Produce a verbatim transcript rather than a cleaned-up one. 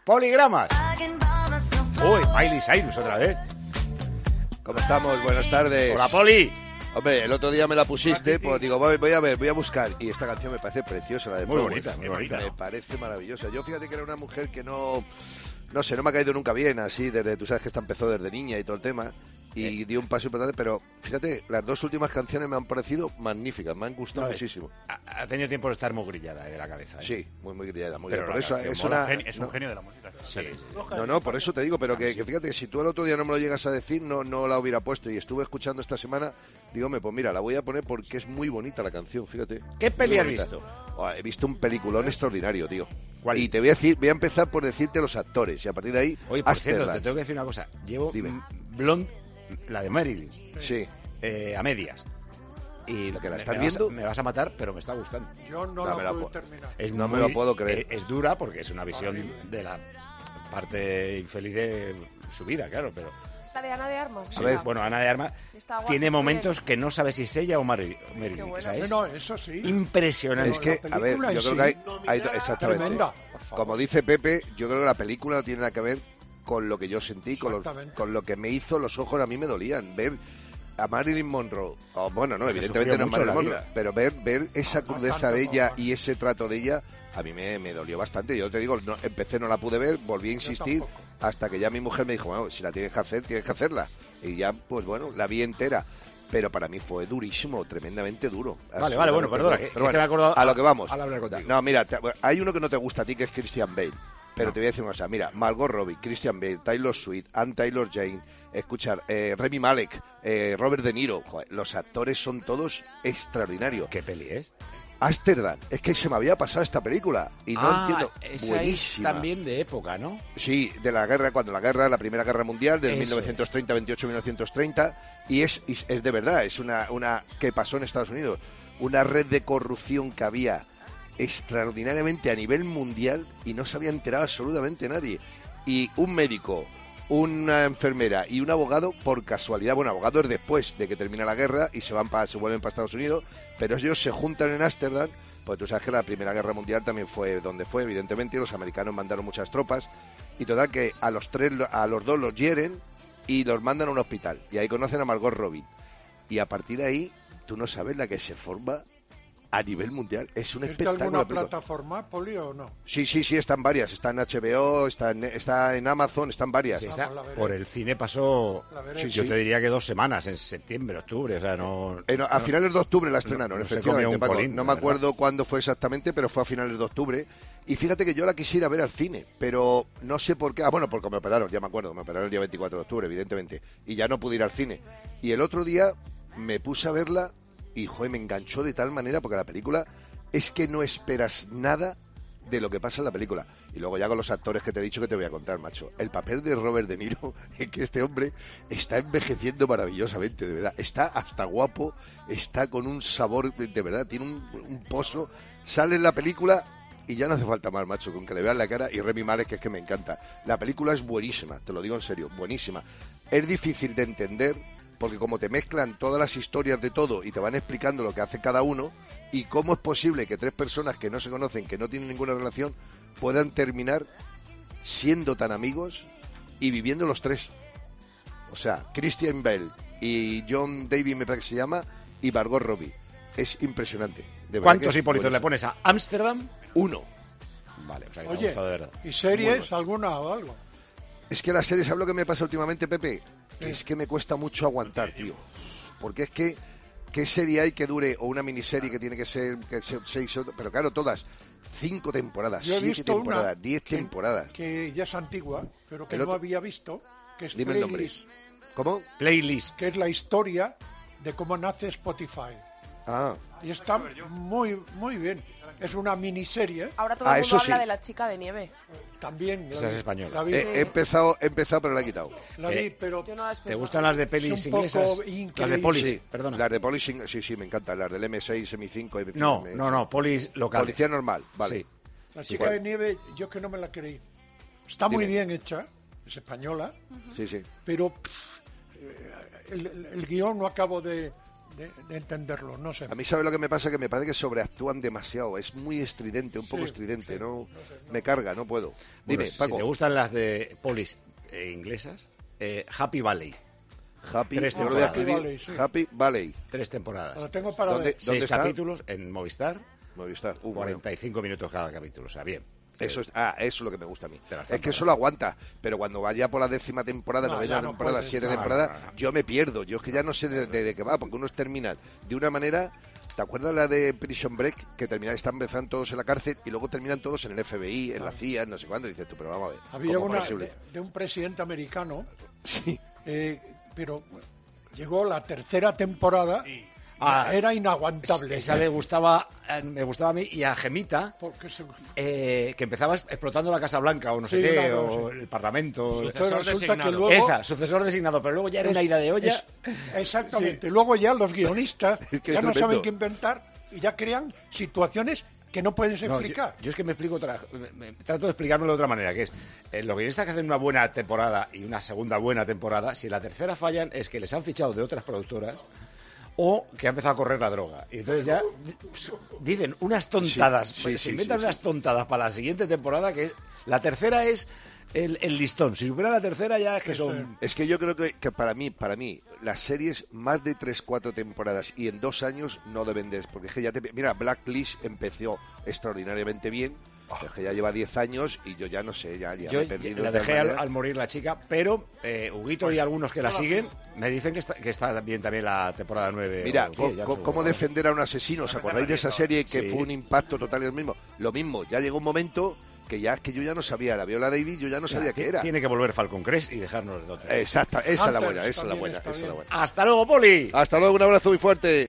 Poligramas. Uy, Miley Cyrus otra vez. ¿Cómo estamos? Buenas tardes. Hola, Poli. Hombre, el otro día me la pusiste, pues digo, voy, voy a ver, voy a buscar. Y esta canción me parece preciosa, la de Muy Flowers. bonita, muy bonita. Me parece maravillosa. Yo fíjate que era una mujer que no... No sé, no me ha caído nunca bien, así, desde, tú sabes que esta empezó desde niña y todo el tema. Y eh. dio un paso importante, pero fíjate, las dos últimas canciones me han parecido magníficas, me han gustado no, muchísimo. Ha, ha tenido tiempo de estar muy grillada de la cabeza. ¿eh? Sí, muy, muy grillada. Muy pero por eso es, una, genio, es un no, genio de la música. Sí, sí. No, no, por eso te digo, pero que, que fíjate, si tú el otro día no me lo llegas a decir, no, no la hubiera puesto. Y estuve escuchando esta semana, dígame, pues mira, la voy a poner porque es muy bonita la canción, fíjate. ¿Qué peli has visto? Oh, he visto un peliculón extraordinario, tío. ¿Cuál? Y te voy a decir, voy a empezar por decirte los actores y a partir de ahí. Oye, por cierto, te tengo que decir una cosa. Llevo Dime. Blonde, la de Marilyn. Sí. Eh, a medias. Y lo que la me, estás me viendo. Vas a, me vas a matar, pero me está gustando. Yo no, no la puedo po- terminar. Es no muy, me lo puedo creer. Es, es dura porque es una visión de la parte infeliz de su vida, claro, pero. La de Ana de Armas. Sí, a ver, bueno, Ana de Armas tiene momentos que no sabes si es ella o Marilyn. Bueno. ¿Sabes? No, eso sí. Impresionante. Es que, a ver, yo creo que hay, hay exactamente. Tremenda. Como dice Pepe, yo creo que la película no tiene nada que ver con lo que yo sentí, con lo, con lo que me hizo los ojos, a mí me dolían. Ver a Marilyn Monroe, oh, bueno, no, evidentemente no es Marilyn Monroe, pero ver, ver esa crudeza de ella y ese trato de ella, a mí me, me dolió bastante. Yo te digo, no, empecé, no la pude ver, volví a insistir, hasta que ya mi mujer me dijo, bueno, si la tienes que hacer, tienes que hacerla. Y ya, pues bueno, la vi entera. Pero para mí fue durísimo, tremendamente duro. Vale, Así, vale, bueno, pero, perdona, pero, que, pero bueno, que me he acordado a lo que vamos. Al hablar contigo. No, mira, te, hay uno que no te gusta a ti, que es Christian Bale. Pero no. Te voy a decir una cosa, mira, Margot Robbie, Christian Bale, Taylor Swift, Ann Taylor-Joy, escuchar, eh, Rami Malek, eh, Robert De Niro, joder, los actores son todos extraordinarios. ¿Qué peli es? Amsterdam, es que se me había pasado esta película y no ah, entiendo. Esa buenísima. es también de época, ¿no? Sí, de la guerra, cuando la guerra, la Primera Guerra Mundial, del Eso mil novecientos treinta, veintiocho, mil novecientos treinta, y es, es, es de verdad, es una, una que pasó en Estados Unidos, una red de corrupción que había extraordinariamente a nivel mundial y no se había enterado absolutamente nadie. Y un médico, una enfermera y un abogado, por casualidad, bueno, abogados después de que termina la guerra y se van pa, se vuelven para Estados Unidos, pero ellos se juntan en Ámsterdam, pues tú sabes que la Primera Guerra Mundial también fue donde fue, evidentemente, y los americanos mandaron muchas tropas, y total que a los tres, a los dos los hieren y los mandan a un hospital, y ahí conocen a Margot Robbie, y a partir de ahí, tú no sabes la que se forma a nivel mundial. Es un ¿Es de espectáculo. alguna plataforma, Poli, o no? Sí, sí, sí, están varias. Está en H B O, está en, está en Amazon, están varias. Sí, está, Vamos, por el cine pasó, sí, yo sí. te diría que dos semanas, en septiembre, octubre, o sea, no... Eh, no a no, finales de octubre la estrenaron, no, no efectivamente, Paco. Colín, no me acuerdo verdad. cuándo fue exactamente, pero fue a finales de octubre. Y fíjate que yo la quisiera ver al cine, pero no sé por qué. Ah, bueno, porque me operaron, ya me acuerdo, me operaron el día veinticuatro de octubre, evidentemente. Y ya no pude ir al cine. Y el otro día me puse a verla y, joder, me enganchó de tal manera, porque la película... es que no esperas nada de lo que pasa en la película. Y luego ya con los actores que te he dicho que te voy a contar, macho. El papel de Robert De Niro, es que este hombre está envejeciendo maravillosamente, de verdad. Está hasta guapo, está con un sabor, de verdad, tiene un, un pozo. Sale en la película y ya no hace falta más, macho, con que le vean la cara. Y Rami Malek, que es que me encanta. La película es buenísima, te lo digo en serio, buenísima. Es difícil de entender, porque como te mezclan todas las historias de todo y te van explicando lo que hace cada uno... ¿Y cómo es posible que tres personas que no se conocen, que no tienen ninguna relación, puedan terminar siendo tan amigos y viviendo los tres? O sea, Christian Bale y John David, me parece que se llama, y Margot Robbie. Es impresionante. De ¿Cuántos hipólitos le pones a Amsterdam? Uno. Vale, o sea, que Oye, me ha gustado de verdad. ¿Y series bueno. alguna o algo? Es que las series, ¿sabes lo que me pasa últimamente, Pepe? Que es que me cuesta mucho aguantar, tío. Porque es que... ¿Qué serie hay que dure? O una miniserie que tiene que ser que sea seis, pero claro, todas. Cinco temporadas, Yo he siete visto temporadas, una diez que, temporadas. Que ya es antigua, pero que el no otro... había visto, que es Dime Playlist. El nombre. ¿Cómo? Playlist. Que es la historia de cómo nace Spotify. Ah. Y está muy, muy bien. Es una miniserie. Ahora todo ah, el mundo eso habla sí. de La chica de nieve. También. Esa es española. La vi, he, he, empezado, he empezado, pero la he quitado. La vi, eh, pero... No ¿Te gustan las de pelis inglesas? Las de Polis, sí, perdona. Las de Polis, sí, sí, me encantan. Las del M seis, M cinco... M cinco no, M... no, no, Polis local. Policía normal, vale. Sí. La chica Igual. de nieve, yo que no me la creí. Está Dime. muy bien hecha, es española, sí, sí. pero pff, el, el, el guión no acabo de, de, de entenderlo, no sé. A mí, ¿sabe lo que me pasa? Que me parece que sobreactúan demasiado. Es muy estridente, un Sí, poco estridente, sí, ¿no? no sé, no. Me carga, no puedo. Dime, Bueno, Paco. si te gustan las de polis eh, inglesas, eh, Happy Valley, Happy, Tres yo lo voy a temporadas. escribir. Happy Valley, sí. Happy Valley. tres temporadas, Lo tengo para ¿Dónde? ver. seis está? capítulos en Movistar, Movistar. Uh, bueno. cuarenta y cinco minutos cada capítulo, o sea, bien. Eso es, ah, eso es lo que me gusta a mí. Te la Es falta, que eso ¿no? lo aguanta, pero cuando vaya por la décima temporada, No, novena ya no temporada, puedes, siete no, temporadas, no, no. yo me pierdo. Yo es que ya no sé de, de- de qué va, porque unos terminan de una manera. ¿Te acuerdas la de Prison Break? Que termina, están empezando todos en la cárcel y luego terminan todos en el F B I, en la C I A, no sé cuándo. Dices tú, pero vamos a ver. Había ¿cómo una es posible? de, de un presidente americano, Sí. eh, pero llegó la tercera temporada, Ah, era inaguantable. Esa le gustaba, eh, me gustaba a mí y a Gemita, Porque se, eh, que empezaba explotando la Casa Blanca o no sé Sí, qué, una o cosa, sí. el Parlamento. entonces Sucesor resulta designado. que luego... Esa, sucesor designado, pero luego ya era es- una ida de olla. es- exactamente. Luego ya los guionistas Es que ya es no tremendo. saben qué inventar y ya crean situaciones que no puedes No, explicar. yo, yo es que me explico otra, me- me- trato de explicármelo de otra manera, que es eh, los guionistas que hacen una buena temporada y una segunda buena temporada, si la tercera fallan es que les han fichado de otras productoras o que ha empezado a correr la droga. Y entonces ya pues, dicen unas tontadas, Sí, sí, pues, sí, se inventan sí, unas sí. tontadas para la siguiente temporada, que es la tercera es el, el listón. Si supera la tercera ya es que Eso son... Es que yo creo que, que para mí, para mí, las series más de tres, cuatro temporadas y en dos años no deben de... Porque es que ya te... Mira, Blacklist empezó extraordinariamente bien, pero es que ya lleva diez años y yo ya no sé, ya, ya Yo me he perdido. la de tal dejé al, manera. al morir la chica, pero eh, Huguito y algunos que la siguen me dicen que está, que está bien también la temporada nueve. Mira, o co- diez, ya no co- sé ¿cómo cómo. defender a un asesino? ¿Os acordáis de esa serie que Sí. fue un impacto total y el mismo? Lo mismo, ya llegó un momento que ya es que yo ya no sabía, la Viola Davis yo ya no sabía Ti- qué era. Tiene que volver Falcon Crest y dejarnos de otra. Exacta, esa es la Hunters buena, esa es la también buena, está esa es la bien. buena. Hasta luego, Poli. Hasta luego, un abrazo muy fuerte.